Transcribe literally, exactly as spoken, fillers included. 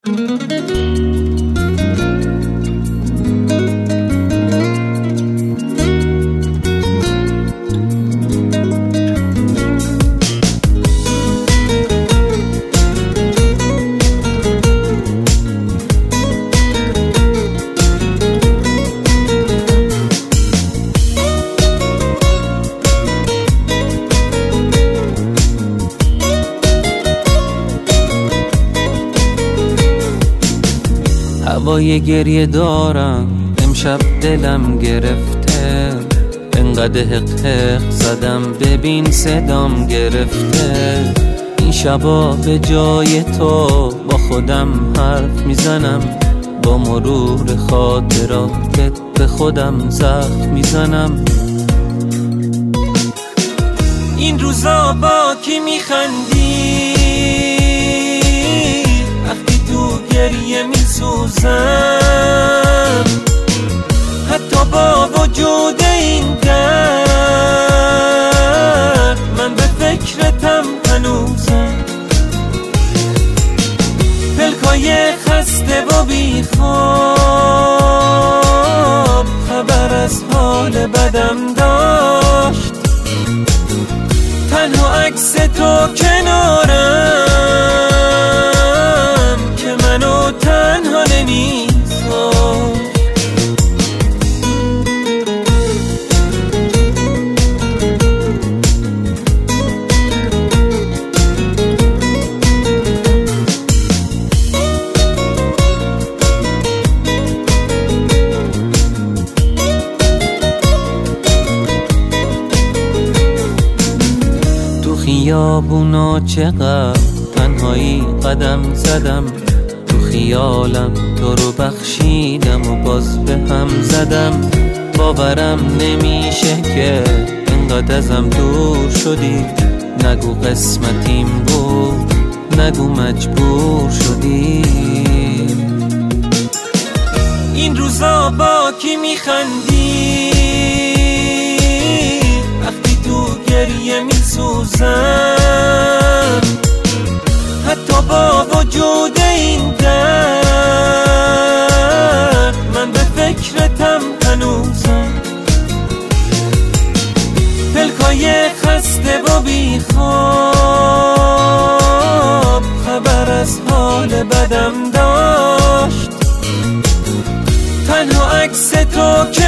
هوای گریه دارم امشب دلم گرفته، انقدر حق حق زدم ببین صدام گرفته. این شبا به جای تو با خودم حرف میزنم، با مرور خاطراتت به خودم زخم میزنم. این روزا با کی میخندی وقتی تو گریه میسوزم؟ حتی با وجود این درد من به فکرتم هنوزم. پلکای خسته و بیخواب خبر از حال بدم داشت، تنها عکس تو کنارم که منو تنها نمیذاشت. خیابونا چقدر تنهایی قدم زدم، تو خیالم تو رو بخشیدم و باز به هم زدم. باورم نمیشه که انقدر ازم دور شدی، نگو قسمتیم بود، نگو مجبور شدی. این روزا با کی میخندی وقتی تو گریه میسوزم؟ حتی با وجود این درد من به فکرتم هنوزم. پلکای خسته و بیخواب خبر از حال بدم داشت، تنها عکس تو که